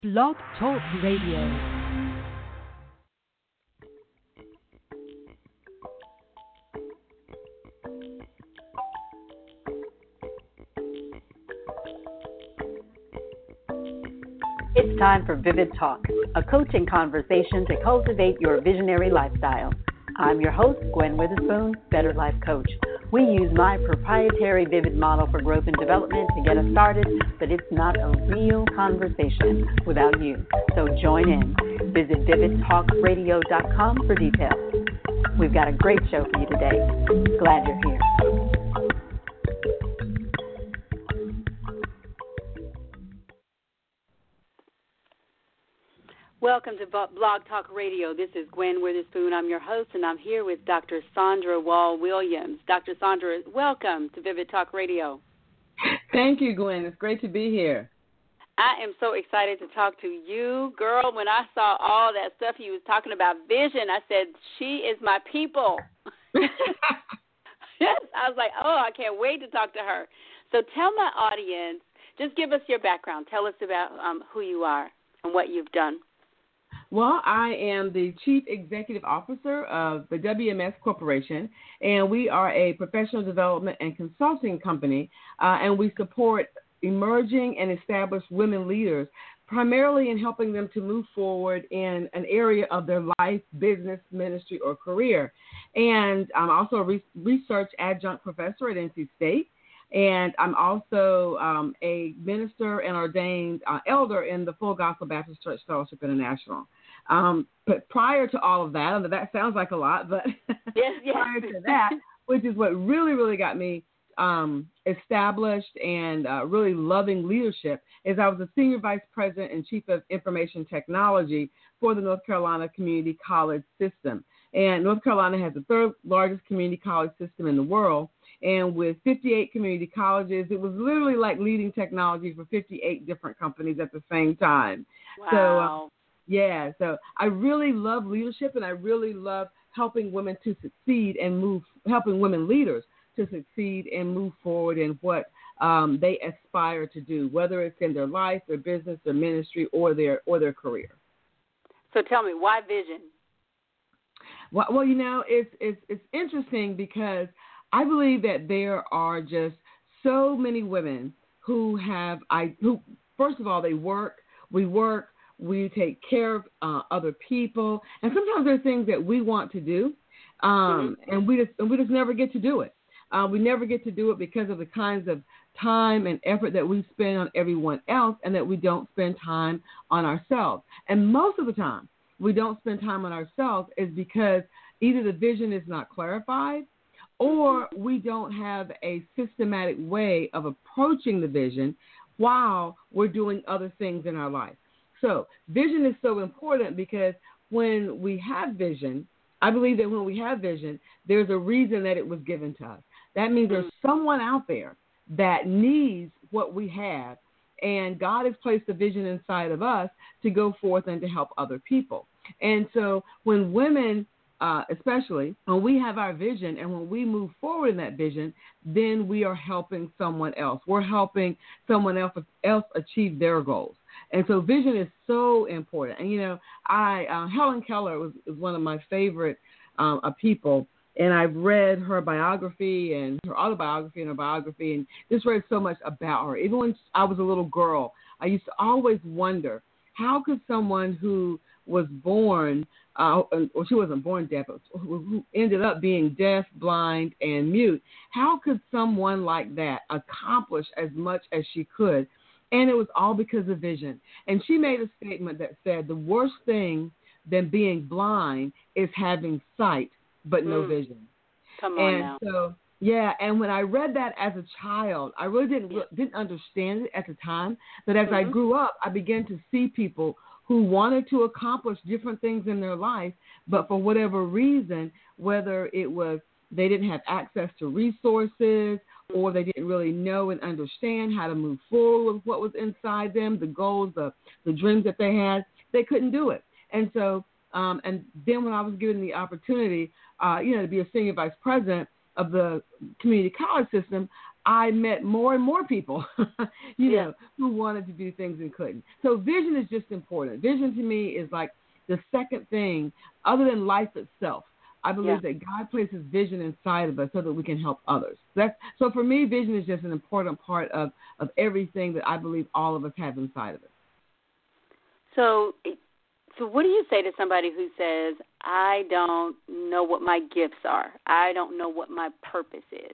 Blog Talk Radio. It's time for Vivid Talk, a coaching conversation to cultivate your visionary lifestyle. I'm your host, Gwen Witherspoon, Better Life Coach. We use my proprietary Vivid model for growth and development to get us started, but it's not a real conversation without you. So join in. Visit vividtalkradio.com for details. We've got a great show for you today. Glad you're here. Welcome to Blog Talk Radio. This is Gwen Witherspoon. I'm your host, and I'm here with Dr. Sandra Wall-Williams. Dr. Sandra, welcome to Vivid Talk Radio. Thank you, Gwen. It's great to be here. I am so excited to talk to you. Girl, when I saw all that stuff you was talking about vision, I said, she is my people. Yes, I was like, oh, I can't wait to talk to her. So tell my audience, just give us your background. Tell us about who you are and what you've done. Well, I am the Chief Executive Officer of the WMS Corporation, and we are a professional development and consulting company, and we support emerging and established women leaders, primarily in helping them to move forward in an area of their life, business, ministry, or career. And I'm also a research adjunct professor at NC State. And I'm also a minister and ordained elder in the Full Gospel Baptist Church Fellowship International. But prior to all of that, that sounds like a lot, but yes. Prior to that, which is what really got me established and really loving leadership, is I was the Senior Vice President and Chief of Information Technology for the North Carolina Community College System. And North Carolina has the third largest community college system in the world. And with 58 community colleges, it was literally like leading technology for 58 different companies at the same time. Wow. So I really love leadership, and I really love helping women to succeed and helping women leaders to succeed and move forward in what they aspire to do, whether it's in their life, their business, their ministry, or their career. So tell me, why vision? Well, it's interesting because I believe that there are just so many women who first of all, we take care of other people, and sometimes there are things that we want to do, and we just never get to do it. We never get to do it because of the kinds of time and effort that we spend on everyone else, and that we don't spend time on ourselves. And most of the time, we don't spend time on ourselves is because either the vision is not clarified, or we don't have a systematic way of approaching the vision while we're doing other things in our life. So vision is so important because when we have vision, I believe that when we have vision, there's a reason that it was given to us. That means there's someone out there that needs what we have, and God has placed a vision inside of us to go forth and to help other people. And so when women, especially when we have our vision and when we move forward in that vision, then we are helping someone else. We're helping someone else achieve their goals. And so vision is so important. And, Helen Keller is one of my favorite people. And I've read her biography and her autobiography and her biography, and just read so much about her. Even when I was a little girl, I used to always wonder, how could someone who was born, or she wasn't born deaf, but who ended up being deaf, blind, and mute, how could someone like that accomplish as much as she could? And it was all because of vision. And she made a statement that said, the worst thing than being blind is having sight but no vision. Come on now. So, and when I read that as a child, I really didn't understand it at the time. But as I grew up, I began to see people who wanted to accomplish different things in their life, but for whatever reason, whether it was they didn't have access to resources, or they didn't really know and understand how to move forward with what was inside them, the goals, the dreams that they had, they couldn't do it. And so, and then when I was given the opportunity, to be a senior vice president of the community college system, I met more and more people, you Yeah. know, who wanted to do things and couldn't. So vision is just important. Vision to me is like the second thing other than life itself. I believe that God places vision inside of us so that we can help others. So for me, vision is just an important part of everything that I believe all of us have inside of us. So what do you say to somebody who says, I don't know what my gifts are. I don't know what my purpose is?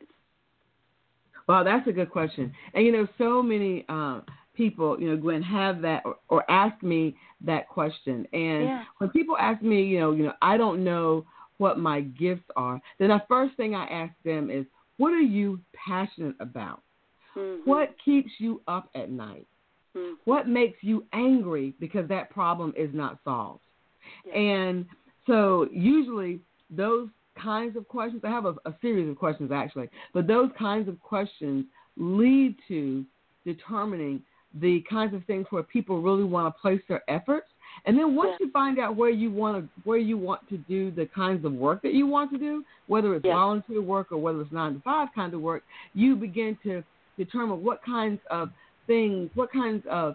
Well, that's a good question. And, you know, so many people, you know, Gwen, have that or ask me that question. And when people ask me, you know, I don't know what my gifts are, then the first thing I ask them is, what are you passionate about? Mm-hmm. What keeps you up at night? Mm-hmm. What makes you angry because that problem is not solved? Yeah. And so usually those kinds of questions, I have a series of questions actually, but those kinds of questions lead to determining the kinds of things where people really want to place their efforts. And then once you find out where you want to do the kinds of work that you want to do, whether it's volunteer work or whether it's 9-to-5 kind of work, you begin to determine what kinds of things, what kinds of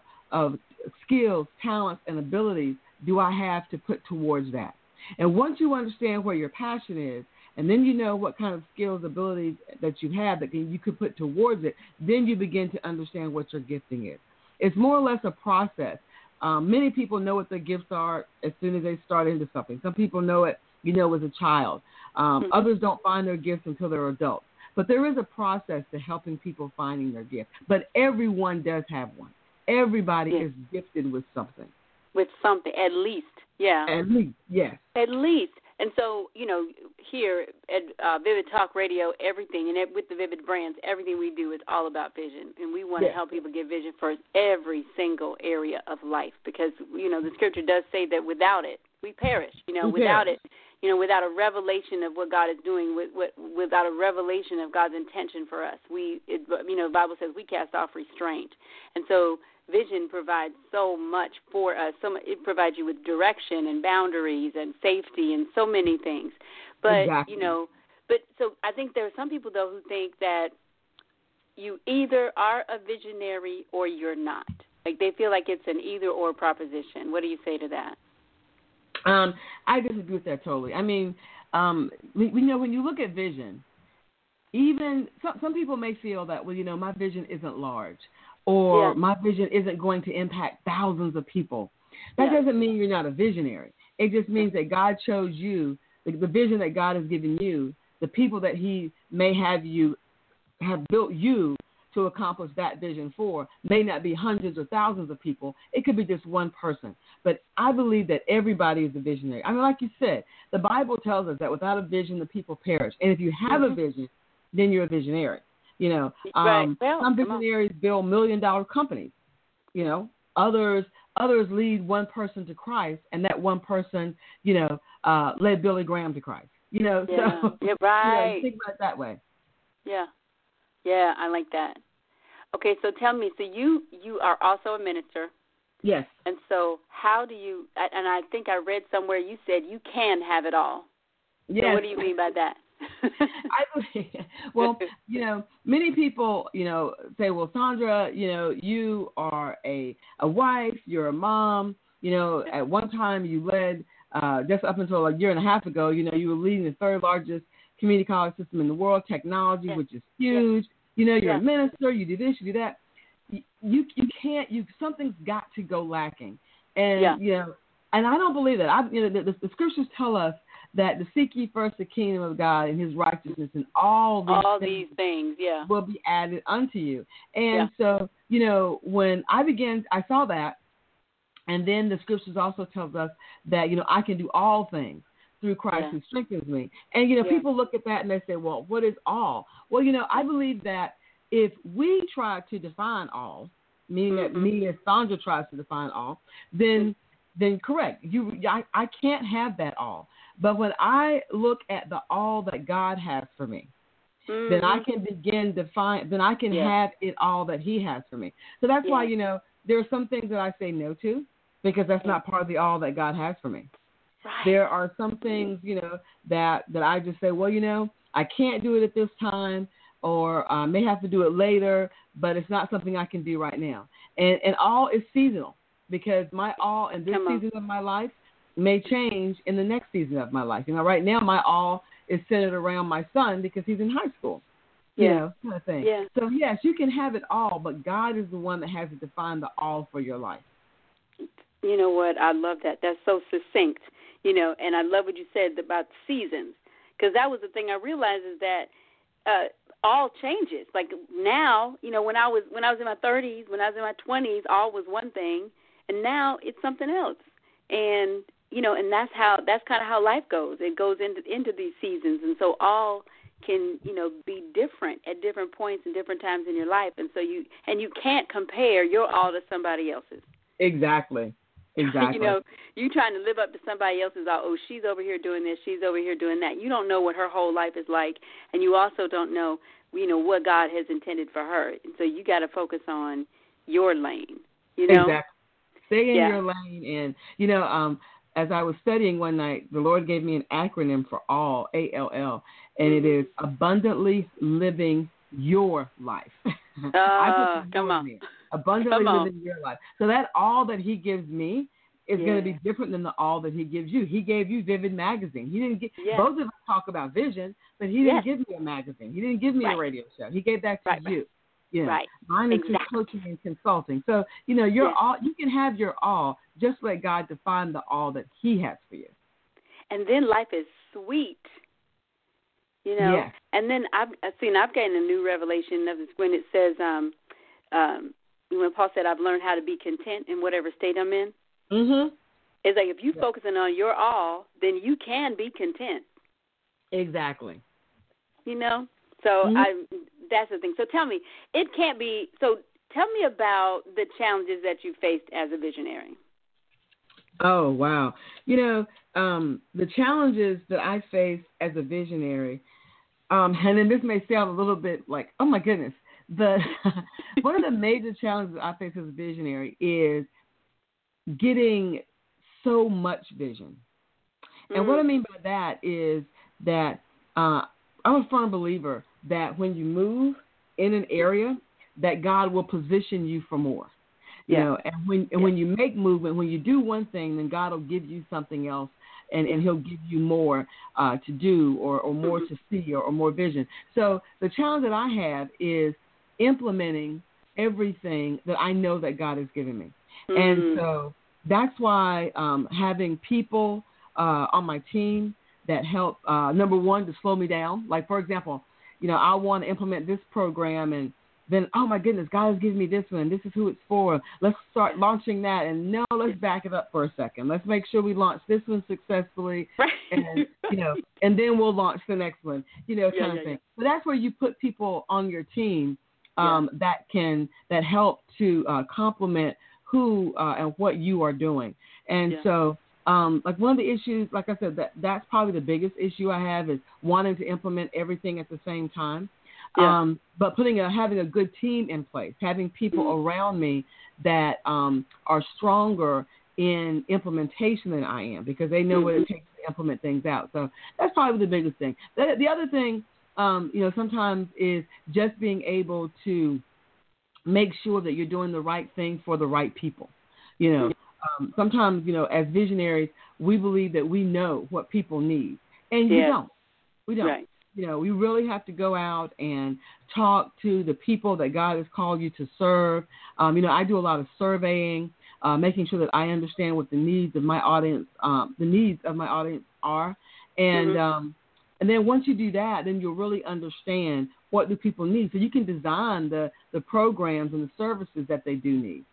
skills, talents, and abilities do I have to put towards that. And once you understand where your passion is, and then you know what kind of skills, abilities that you have that you could put towards it, then you begin to understand what your gifting is. It's more or less a process. Many people know what their gifts are as soon as they start into something. Some people know it, you know, as a child. Others don't find their gifts until they're adults. But there is a process to helping people finding their gift. But everyone does have one. Everybody is gifted with something. With something, at least, yeah. At least, yes. At least. And so, you know, here at Vivid Talk Radio, everything, and with the Vivid brands, everything we do is all about vision. And we want to help people get vision for every single area of life because, you know, the scripture does say that without it, we perish. You know, without it, you know, without a revelation of what God is doing, without a revelation of God's intention for us, you know, the Bible says we cast off restraint. And so vision provides so much for us. It provides you with direction and boundaries and safety and so many things. But, you know, so I think there are some people, though, who think that you either are a visionary or you're not. Like they feel like it's an either-or proposition. What do you say to that? I disagree with that totally. I mean, we know when you look at vision, even some people may feel that, well, you know, my vision isn't large or my vision isn't going to impact thousands of people. That doesn't mean you're not a visionary. It just means that God chose you, the vision that God has given you, the people that he may have built you to accomplish that vision for may not be hundreds or thousands of people. It could be just one person. But I believe that everybody is a visionary. I mean, like you said, the Bible tells us that without a vision, the people perish. And if you have a vision, then you're a visionary. You know, some visionaries build $1 million companies. You know, others lead one person to Christ, and that one person, you know, led Billy Graham to Christ. You know, so you're right. You know, think about it that way. Yeah. Yeah, I like that. Okay, so tell me, so you are also a minister. Yes. And so how do you, and I think I read somewhere you said you can have it all. Yes. So what do you mean by that? Well, you know, many people, you know, say, well, Sandra, you know, you are a wife, you're a mom, you know, at one time you led, just up until a year and a half ago, you know, you were leading the third largest community college system in the world, technology, which is huge. You know, you're a minister, you do this, you do that. You can't, something's got to go lacking. And, you know, and I don't believe that. You know, the scriptures tell us that to seek ye first the kingdom of God and his righteousness, and all these things will be added unto you. And so, you know, when I saw that, and then the scriptures also tells us that, you know, I can do all things through Christ who strengthens me. And, you know, people look at that and they say, well, what is all? Well, you know, I believe that if we try to define all, meaning that me as Sandra tries to define all, then correct. I can't have that all. But when I look at the all that God has for me, then I can begin to find, then I can have it all that he has for me. So that's why, you know, there are some things that I say no to because that's not part of the all that God has for me. Right. There are some things, you know, that I just say, well, you know, I can't do it at this time. or I may have to do it later, but it's not something I can do right now. And all is seasonal, because my all in this season of my life may change in the next season of my life. Right now my all is centered around my son because he's in high school. Kind of thing. Yeah. So, yes, you can have it all, but God is the one that has to define the all for your life. You know what? I love that. That's so succinct, and I love what you said about seasons, because that was the thing I realized is that all changes. Like now, when I was in my 30s, when I was in my 20s, all was one thing, and now it's something else. And, and that's kind of how life goes. It goes into these seasons, and so all can, be different at different points and different times in your life. And so you can't compare your all to somebody else's. Exactly. You trying to live up to somebody else's all. Oh, she's over here doing this. She's over here doing that. You don't know what her whole life is like. And you also don't know, what God has intended for her. And so you got to focus on your lane, Exactly. Stay in your lane. And, as I was studying one night, the Lord gave me an acronym for all, ALL, and it is abundantly living your life. Come on. Abundantly living your life. So that all that he gives me is going to be different than the all that he gives you. He gave you Vivid Magazine. He didn't both of us talk about vision, but he didn't give me a magazine. He didn't give me a radio show. He gave that to you. Right. Mine is coaching and consulting. So, you're all, you can have your all, just let God define the all that he has for you. And then life is sweet, Yes. And then I've gotten a new revelation of this when it says, when Paul said, I've learned how to be content in whatever state I'm in. Mm-hmm. It's like if you're focusing on your all, then you can be content. Exactly. So that's the thing. So tell me, tell me about the challenges that you faced as a visionary. Oh, wow. The challenges that I faced as a visionary, and then this may sound a little bit like, oh my goodness, one of the major challenges I face as a visionary is getting so much vision. And what I mean by that is that I'm a firm believer that when you move in an area, that God will position you for more. And when you make movement, when you do one thing, then God will give you something else, and he'll give you more to do or more to see or more vision. So the challenge that I have is implementing everything that I know that God has given me. And so that's why having people on my team that help, number one, to slow me down. Like, for example, I want to implement this program, and then, oh, my goodness, God has given me this one. This is who it's for. Let's start launching that. And no, let's back it up for a second. Let's make sure we launch this one successfully. And, and then we'll launch the next one, kind of thing. So that's where you put people on your team that help to complement who and what you are doing. And so like one of the issues, like I said, that's probably the biggest issue I have is wanting to implement everything at the same time. But having a good team in place, having people around me that are stronger in implementation than I am, because they know what it takes to implement things out. So that's probably the biggest thing. The other thing, sometimes is just being able to make sure that you're doing the right thing for the right people. Sometimes, as visionaries, we believe that we know what people need, and we don't. Right. We really have to go out and talk to the people that God has called you to serve. I do a lot of surveying, making sure that I understand what the needs of my audience, are. And then once you do that, then you'll really understand what do people need. So you can design the programs and the services that they do need.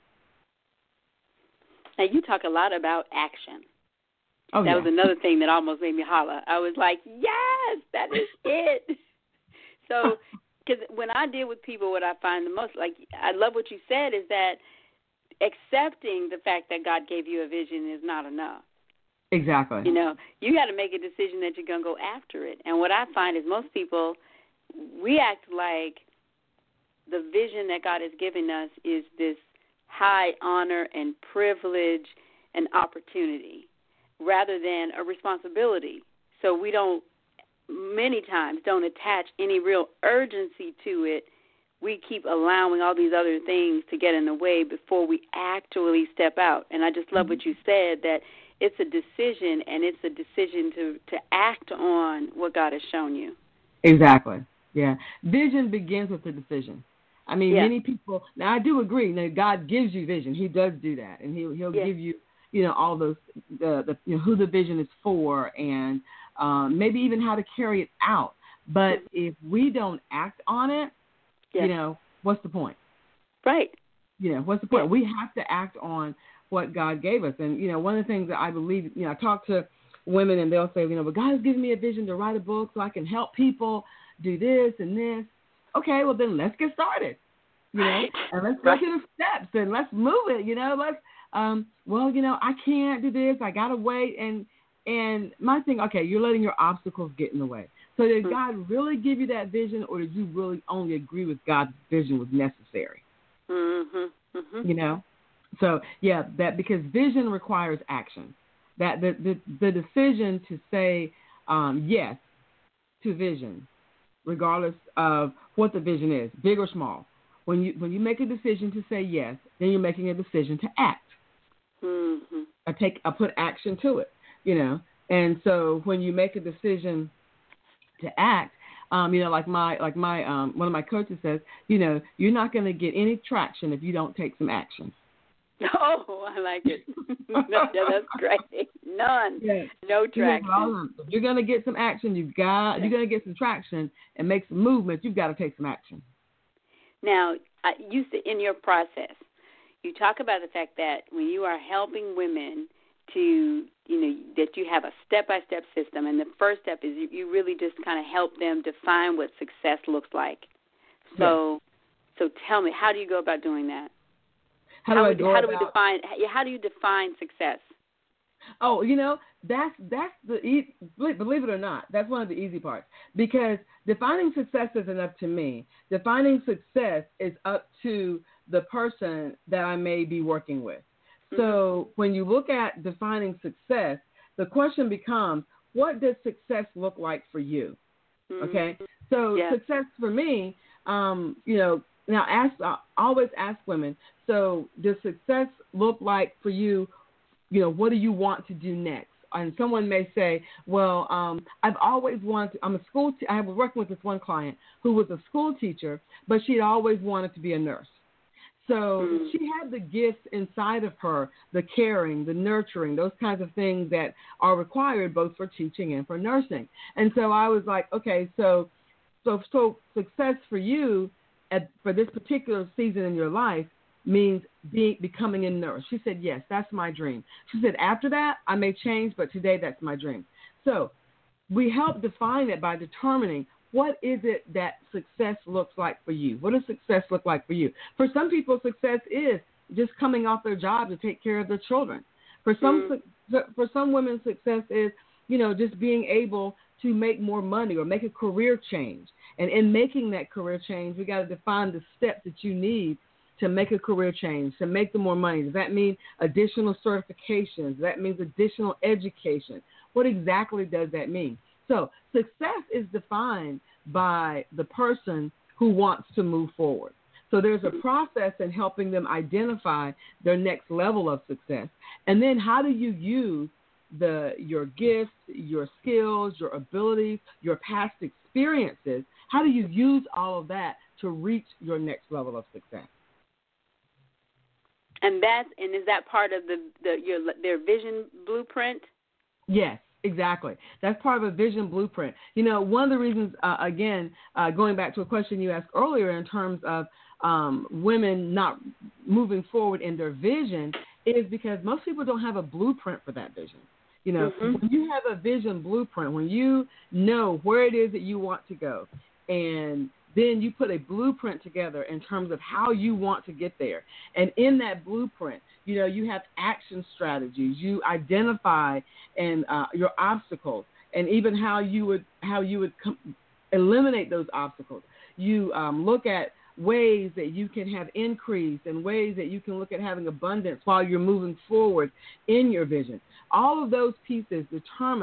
Now, you talk a lot about action. Oh, that was another thing that almost made me holler. I was like, yes, that is it. So, because when I deal with people, what I find the most, like, I love what you said, is that accepting the fact that God gave you a vision is not enough. Exactly. You got to make a decision that you're going to go after it. And what I find is most people, we act like the vision that God has given us is this high honor and privilege and opportunity, rather than a responsibility. So we don't many times don't attach any real urgency to it. We keep allowing all these other things to get in the way before we actually step out. And I just love what you said, that it's a decision, and it's a decision to act on what God has shown you. Exactly. Yeah. Vision begins with the decision. I mean, yeah. Many people, now I do agree that God gives you vision. He does do that. And he'll give you, all those, who the vision is for, and maybe even how to carry it out. But if we don't act on it, what's the point? Right. What's the point? We have to act on what God gave us. And, one of the things that I believe, I talk to women and they'll say, but God has given me a vision to write a book so I can help people do this and this. Okay, well then let's get started, and let's go through the steps and let's move it, let's, I can't do this. I got to wait. And my thing, okay, you're letting your obstacles get in the way. So did God really give you that vision, or did you really only agree with God's vision was necessary? So that because vision requires action. That the decision to say yes to vision, regardless of what the vision is, big or small. When you make a decision to say yes, then you're making a decision to act. I put action to it, And so when you make a decision to act, like my one of my coaches says, you're not going to get any traction if you don't take some action. Oh, I like it. That's great. None. Yeah. No traction. If you're going to get some action, you're going to get some traction and make some movement. You've got to take some action. Now, you in your process, you talk about the fact that when you are helping women to, that you have a step-by-step system, and the first step is you really just kind of help them define what success looks like. So tell me, how do you go about doing that? How do you define success? Oh, that's believe it or not, that's one of the easy parts, because defining success isn't up to me. Defining success is up to the person that I may be working with. So when you look at defining success, the question becomes, what does success look like for you? Okay, so success for me, now I always ask women, so does success look like for you, what do you want to do next? And someone may say, well, I've always wanted to, I was working with this one client who was a school teacher, but she'd always wanted to be a nurse. So she had the gifts inside of her, the caring, the nurturing, those kinds of things that are required both for teaching and for nursing. And so I was like, okay, so success for you for this particular season in your life means becoming a nurse. She said, yes, that's my dream. She said, after that, I may change, but today that's my dream. So we help define it by determining, what is it that success looks like for you? What does success look like for you? For some people, success is just coming off their job to take care of their children. For some women, success is, just being able to make more money or make a career change. And in making that career change, we got to define the steps that you need to make a career change, to make the more money. Does that mean additional certifications? Does that mean additional education? What exactly does that mean? So success is defined by the person who wants to move forward. So there's a process in helping them identify their next level of success. And then how do you use your gifts, your skills, your abilities, your past experiences? How do you use all of that to reach your next level of success? And is that part of their vision blueprint? Yes. Exactly. That's part of a vision blueprint. One of the reasons, going back to a question you asked earlier in terms of women not moving forward in their vision is because most people don't have a blueprint for that vision. When you have a vision blueprint, when you know where it is that you want to go, and then you put a blueprint together in terms of how you want to get there. And in that blueprint, you have action strategies. You identify your obstacles, and even how you would eliminate those obstacles. You look at ways that you can have increase and ways that you can look at having abundance while you're moving forward in your vision. All of those pieces determine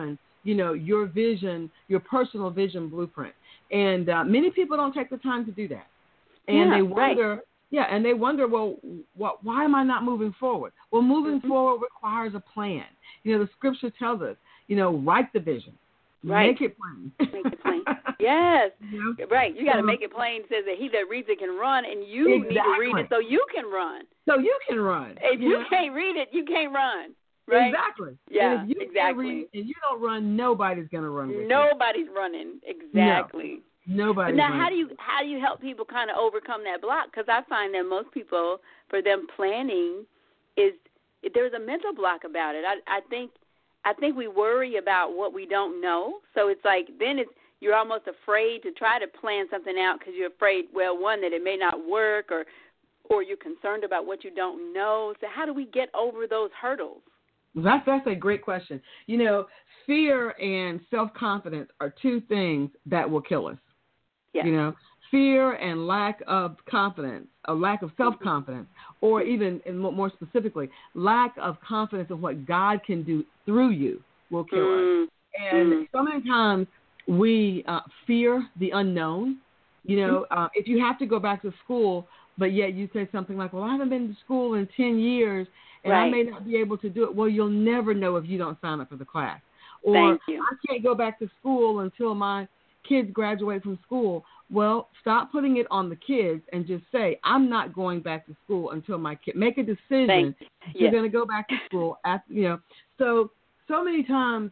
your vision, your personal vision blueprint. And many people don't take the time to do that. And they wonder, right. and they wonder, well, why am I not moving forward? Well, moving forward requires a plan. The scripture tells us, write the vision. Right. Make it plain. Make it plain. Yes. Right. You got to make it plain. It says that he that reads it can run, and you need to read it so you can run. So you can run. If you can't read it, you can't run. Right? Exactly. Yeah, and if you can't read it and you don't run, nobody's going to run with you. Nobody's running. Exactly. No. Nobody's Now, running. how do you help people kind of overcome that block? Because I find that most people, for them planning, there's a mental block about it. I think we worry about what we don't know. So it's like then you're almost afraid to try to plan something out because you're afraid, well, one, that it may not work or you're concerned about what you don't know. So how do we get over those hurdles? That's a great question. Fear and self-confidence are two things that will kill us. Yes. Fear and lack of confidence, a lack of self-confidence, or even and more specifically, lack of confidence in what God can do through you will kill us. And so many times we fear the unknown. If you have to go back to school, but yet you say something like, well, I haven't been to school in 10 years, and I may not be able to do it. Well, you'll never know if you don't sign up for the class. Or I can't go back to school until my kids graduate from school. Well, stop putting it on the kids and just say, I'm not going back to school until my kid. Make a decision. You're going to go back to school. So many times,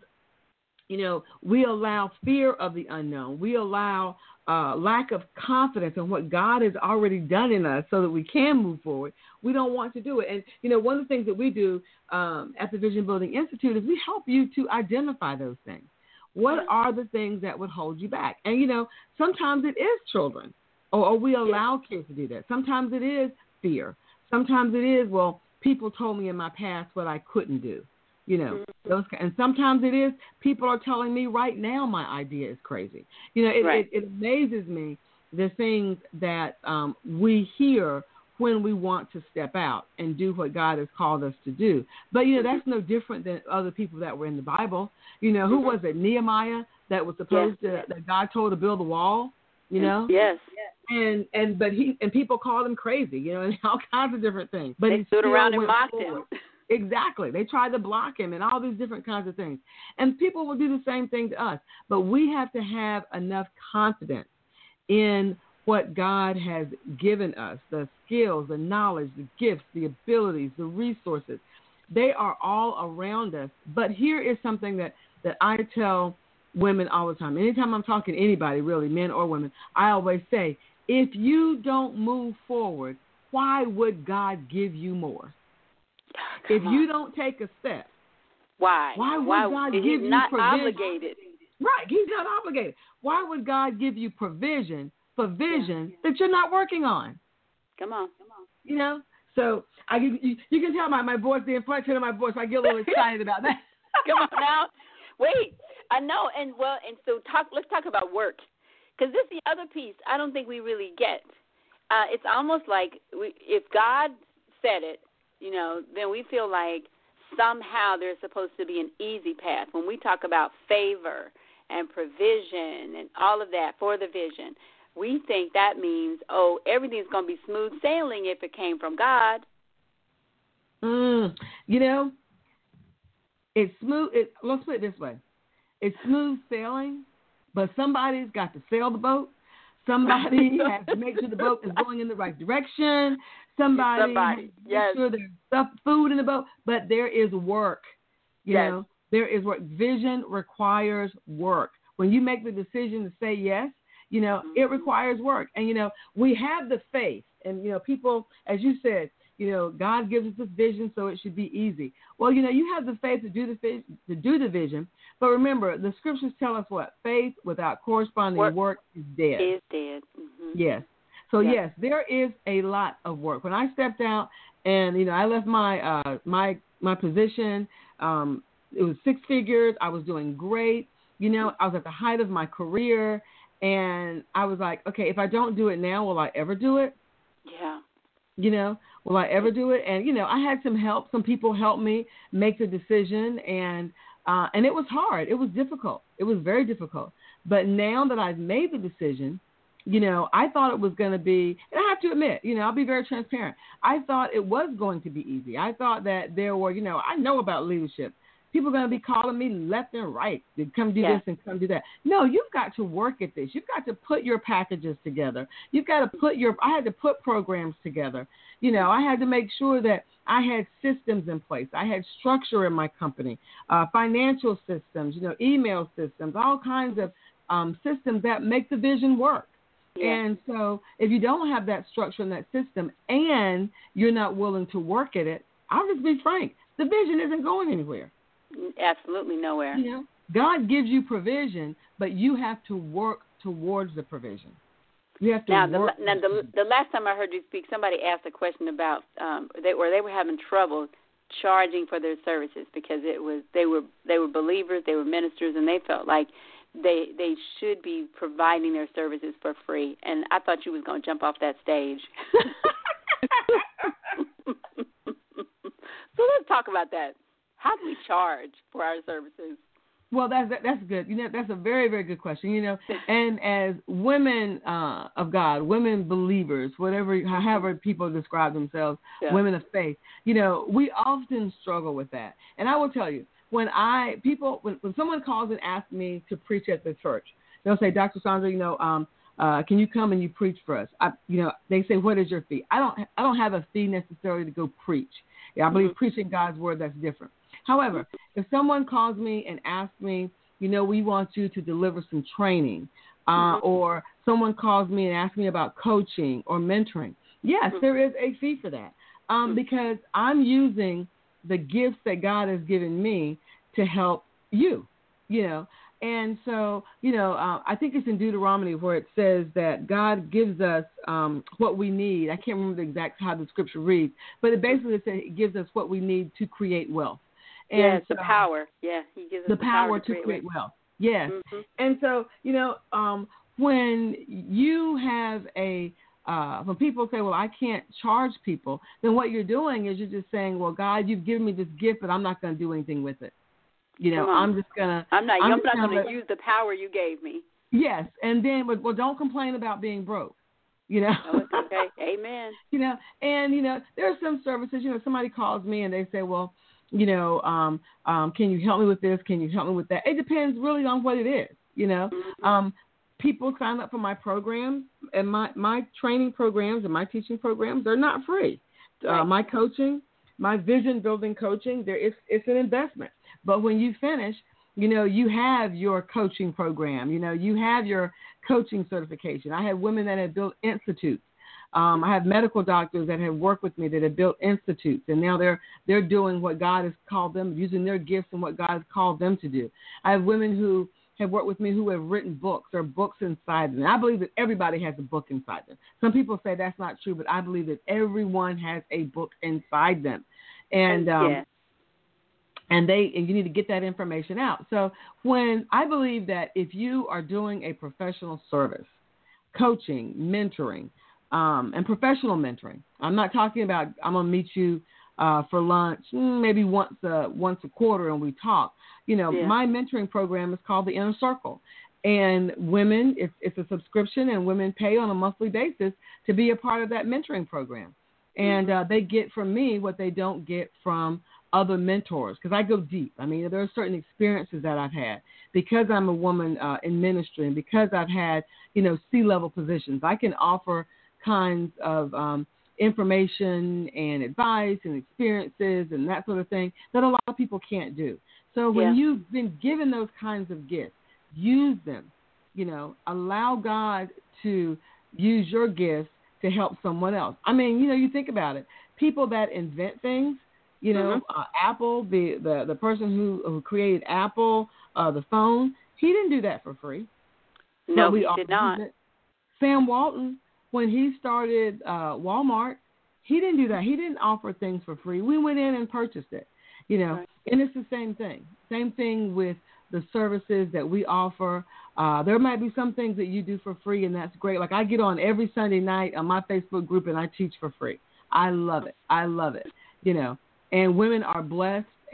we allow fear of the unknown. We allow lack of confidence in what God has already done in us so that we can move forward. We don't want to do it. And, one of the things that we do at the Vision Building Institute is we help you to identify those things. What are the things that would hold you back? And, sometimes it is children, or we allow kids to do that. Sometimes it is fear. Sometimes it is, well, people told me in my past what I couldn't do. And sometimes it is people are telling me right now my idea is crazy. It amazes me the things that we hear when we want to step out and do what God has called us to do. But, that's no different than other people that were in the Bible. Who was it? Nehemiah that was supposed to, that God told to build a wall, Yes. And people called him crazy, and all kinds of different things. But they stood around and mocked him. Exactly. They tried to block him and all these different kinds of things. And people will do the same thing to us. But we have to have enough confidence in what God has given us, the skills, the knowledge, the gifts, the abilities, the resources. They are all around us. But here is something that I tell women all the time. Anytime I'm talking to anybody, really, men or women, I always say, if you don't move forward, why would God give you more? If you don't take a step, why would God give you not provision? Obligated? Right, he's not obligated. Why would God give you provision for vision that you're not working on? Come on. So you can tell my voice, the inflection of my voice, I get a little excited about that. Come on now. Wait, I know, and so let's talk about work, because this is the other piece I don't think we really get. It's almost like if God said it, then we feel like somehow there's supposed to be an easy path. When we talk about favor and provision and all of that for the vision, we think that means, everything's going to be smooth sailing if it came from God. It's smooth. Let's put it this way. It's smooth sailing, but somebody's got to sail the boat. Somebody has to make sure the boat is going in the right direction. Somebody has to make sure there's food in the boat. But there is work. You know, there is work. Vision requires work. When you make the decision to say yes, it requires work. And, we have the faith. And, people, as you said, God gives us this vision, so it should be easy. Well, you have the faith to do the vision. But remember, the scriptures tell us what? Faith without corresponding work is dead. Is dead. Mm-hmm. Yes. So, yes, there is a lot of work. When I stepped out and, I left my my position, it was 6 figures. I was doing great. I was at the height of my career. And I was like, okay, if I don't do it now, will I ever do it? Yeah. Will I ever do it? And, I had some help. Some people helped me make the decision. And And it was hard. It was difficult. It was very difficult. But now that I've made the decision, I thought it was going to be, and I have to admit, I'll be very transparent. I thought it was going to be easy. I thought that there were, I know about leadership. People are going to be calling me left and right to come do this and come do that. No, you've got to work at this. You've got to put your packages together. You've got to I had to put programs together. I had to make sure that I had systems in place. I had structure in my company, financial systems, email systems, all kinds of systems that make the vision work. Yeah. And so if you don't have that structure and that system and you're not willing to work at it, I'll just be frank, the vision isn't going anywhere. Absolutely nowhere. God gives you provision, but you have to work towards the provision. You have to work. The last time I heard you speak, somebody asked a question about they were having trouble charging for their services because they were believers, they were ministers, and they felt like they should be providing their services for free. And I thought you was going to jump off that stage. So let's talk about that. How do we charge for our services? Well, that's good. That's a very, very good question. And as women of God, women believers, however people describe themselves, women of faith, we often struggle with that. And I will tell you, when someone calls and asks me to preach at the church, they'll say, Dr. Sandra, can you come and you preach for us? They say, what is your fee? I don't have a fee necessarily to go preach. I believe preaching God's word, that's different. However, if someone calls me and asks me, we want you to deliver some training, or someone calls me and asks me about coaching or mentoring, yes, there is a fee for that, because I'm using the gifts that God has given me to help you, And so, I think it's in Deuteronomy where it says that God gives us what we need. I can't remember the exact how the scripture reads, but it basically says it gives us what we need to create wealth. And it's the power. Yeah, he gives us the power to create wealth. Yes. Mm-hmm. And so, when you have when people say, well, I can't charge people, then what you're doing is you're just saying, well, God, you've given me this gift, but I'm not going to do anything with it. I'm not going to use the power you gave me. Yes. And then, well, don't complain about being broke. Oh, it's okay. Amen. And there are some services, somebody calls me and they say, well, can you help me with this? Can you help me with that? It depends really on what it is, Mm-hmm. People sign up for my programs, and my training programs and my teaching programs, they're not free. Right. My coaching, my vision building coaching, it's an investment. But when you finish, you have your coaching program, you have your coaching certification. I have women that have built institutes. I have medical doctors that have worked with me that have built institutes, and now they're doing what God has called them, using their gifts and what God has called them to do. I have women who have worked with me who have written books or books inside them. And I believe that everybody has a book inside them. Some people say that's not true, but I believe that everyone has a book inside them. And and you need to get that information out. So when I believe that if you are doing a professional service, coaching, mentoring, and professional mentoring, I'm not talking about I'm going to meet you for lunch maybe once a quarter and we talk. My mentoring program is called the Inner Circle. And women, it's a subscription, and women pay on a monthly basis to be a part of that mentoring program. And they get from me what they don't get from other mentors, because I go deep. I mean, there are certain experiences that I've had because I'm a woman in ministry, and because I've had, C-level positions. I can offer kinds of information and advice and experiences and that sort of thing that a lot of people can't do. So when you've been given those kinds of gifts, use them. Allow God to use your gifts to help someone else. I mean, you think about it. People that invent things, Apple, the person who created Apple, the phone, he didn't do that for free. No, he did not. Sam Walton, when he started Walmart, he didn't do that. He didn't offer things for free. We went in and purchased it, right. And it's the same thing. Same thing with the services that we offer. There might be some things that you do for free, and that's great. Like I get on every Sunday night on my Facebook group, and I teach for free. I love it. And women are blessed,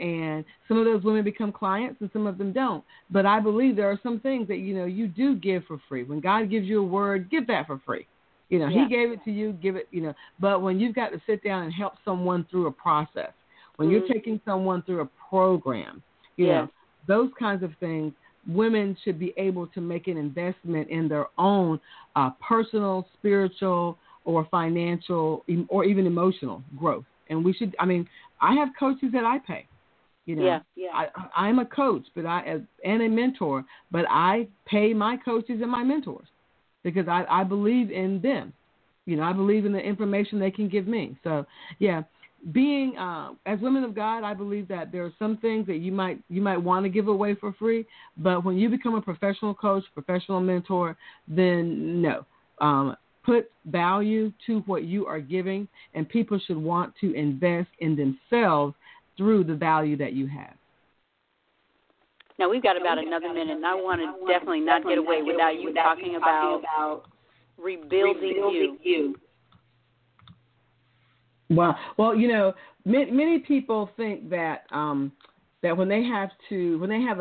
and some of those women become clients and some of them don't. But I believe there are some things that, you do give for free. When God gives you a word, give that for free. He gave it to you, give it, But when you've got to sit down and help someone through a process, when you're taking someone through a program, those kinds of things, women should be able to make an investment in their own personal, spiritual, or financial, or even emotional growth. And we should, I have coaches that I pay. I'm a coach, and a mentor, but I pay my coaches and my mentors because I believe in them. I believe in the information they can give me. So, being as women of God, I believe that there are some things that you might want to give away for free, but when you become a professional coach, professional mentor, then no. Put value to what you are giving, and people should want to invest in themselves through the value that you have. Now, we've got about another minute, and I want to definitely not get away without you talking about rebuilding you. Well, many people think that that when they have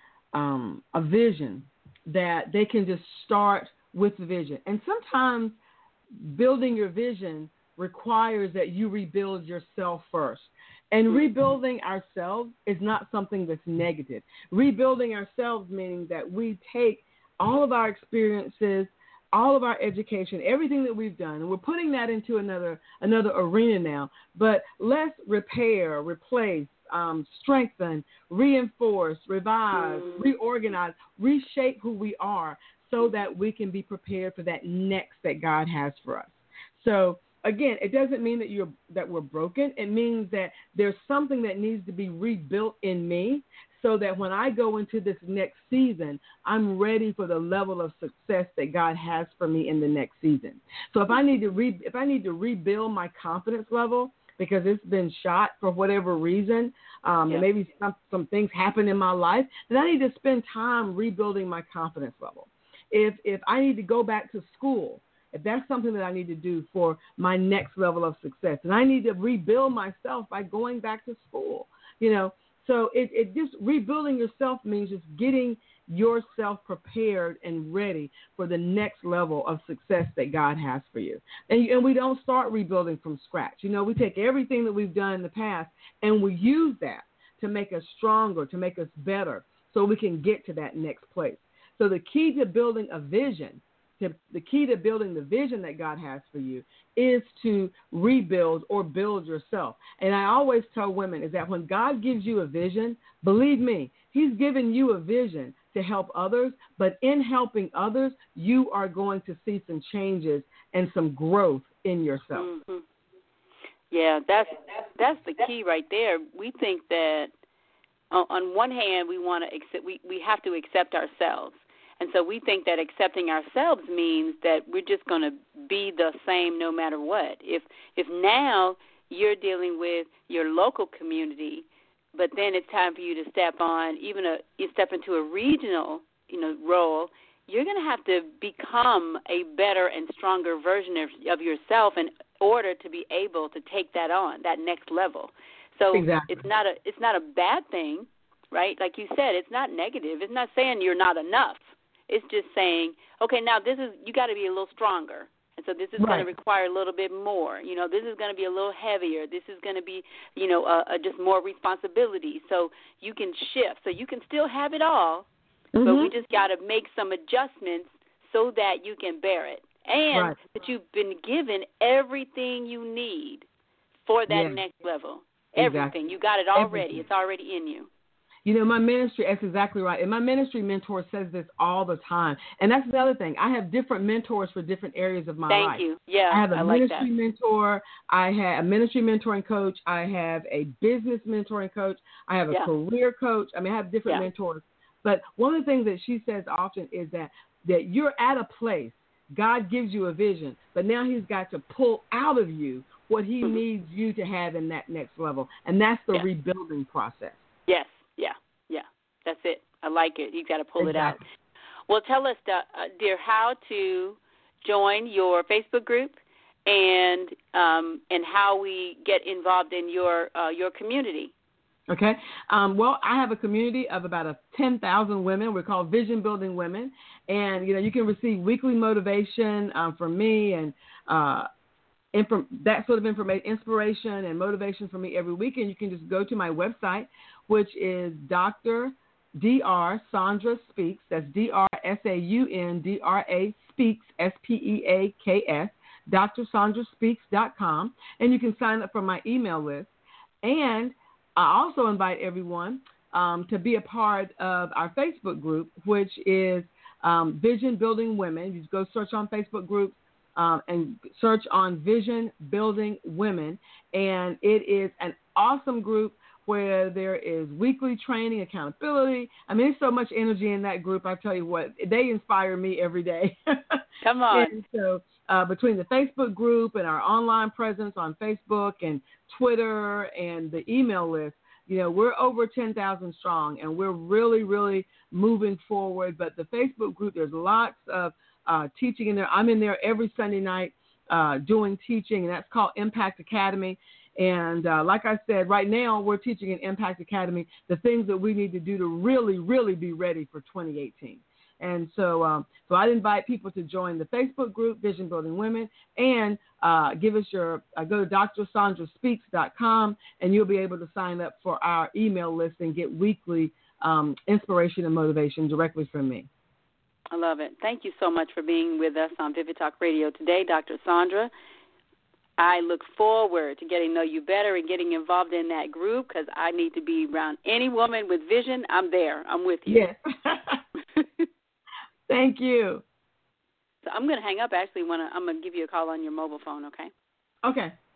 a vision, that they can just start with the vision. And sometimes building your vision requires that you rebuild yourself first. And rebuilding ourselves is not something that's negative. Rebuilding ourselves meaning that we take all of our experiences, all of our education, everything that we've done, and we're putting that into another arena now. But let's repair, replace, strengthen, reinforce, revive, reorganize, reshape who we are so that we can be prepared for that next that God has for us. So again, it doesn't mean that we're broken. It means that there's something that needs to be rebuilt in me so that when I go into this next season, I'm ready for the level of success that God has for me in the next season. So if I need to rebuild my confidence level because it's been shot for whatever reason, and maybe some things happen in my life, then I need to spend time rebuilding my confidence level. If I need to go back to school, if that's something that I need to do for my next level of success, and I need to rebuild myself by going back to school, So it just rebuilding yourself means just getting yourself prepared and ready for the next level of success that God has for you. And we don't start rebuilding from scratch. We take everything that we've done in the past and we use that to make us stronger, to make us better, so we can get to that next place. So the key to building a vision, the key to building the vision that God has for you is to rebuild or build yourself. And I always tell women is that when God gives you a vision, believe me, he's given you a vision to help others, but in helping others, you are going to see some changes and some growth in yourself. Mm-hmm. Yeah, that's the key right there. We think that on one hand, we want to accept, we have to accept ourselves. And so we think that accepting ourselves means that we're just going to be the same no matter what. If now you're dealing with your local community, but then it's time for you to step on you step into a regional, role, you're going to have to become a better and stronger version of yourself in order to be able to take that on, that next level. So exactly. It's not a bad thing, right? Like you said, it's not negative. It's not saying you're not enough. It's just saying, okay, now you got to be a little stronger. And so this is going to require a little bit more. This is going to be a little heavier. This is going to be, just more responsibility. So you can shift. So you can still have it all, but we just got to make some adjustments so that you can bear it. And that you've been given everything you need for that next level. Everything. You got it already. It's already in you. My ministry, that's exactly right. And my ministry mentor says this all the time. And that's the other thing. I have different mentors for different areas of my life. Thank you. Yeah, I have a ministry like mentor. I have a ministry mentoring coach. I have a business mentoring coach. I have a career coach. I have different mentors. But one of the things that she says often is that you're at a place. God gives you a vision, but now he's got to pull out of you what he needs you to have in that next level. And that's the rebuilding process. Yes. That's it. I like it. You've got to pull it out. Well, tell us, dear, how to join your Facebook group and how we get involved in your community. Okay. Well, I have a community of about 10,000 women. We're called Vision Building Women. And, you can receive weekly motivation from me and that sort of information, inspiration and motivation from me every week. And you can just go to my website, which is Dr. Sandra Speaks. That's DrSaundra Speaks, SPEAKS, drsandraspeaks.com. And you can sign up for my email list. And I also invite everyone to be a part of our Facebook group, which is Vision Building Women. You just go search on Facebook groups and search on Vision Building Women. And it is an awesome group where there is weekly training, accountability. I mean, there's so much energy in that group. I tell you what, they inspire me every day. Come on. And so between the Facebook group and our online presence on Facebook and Twitter and the email list, we're over 10,000 strong, and we're really, really moving forward. But the Facebook group, there's lots of teaching in there. I'm in there every Sunday night doing teaching, and that's called Impact Academy. And like I said, right now we're teaching in Impact Academy the things that we need to do to really, really be ready for 2018. And so I'd invite people to join the Facebook group, Vision Building Women, and give us go to drsandraspeaks.com, and you'll be able to sign up for our email list and get weekly inspiration and motivation directly from me. I love it. Thank you so much for being with us on Vivid Talk Radio today, Dr. Sandra. I look forward to getting to know you better and getting involved in that group, because I need to be around any woman with vision. I'm there. I'm with you. Yes. Thank you. So I'm going to hang up. Actually, I'm going to give you a call on your mobile phone, okay? Okay.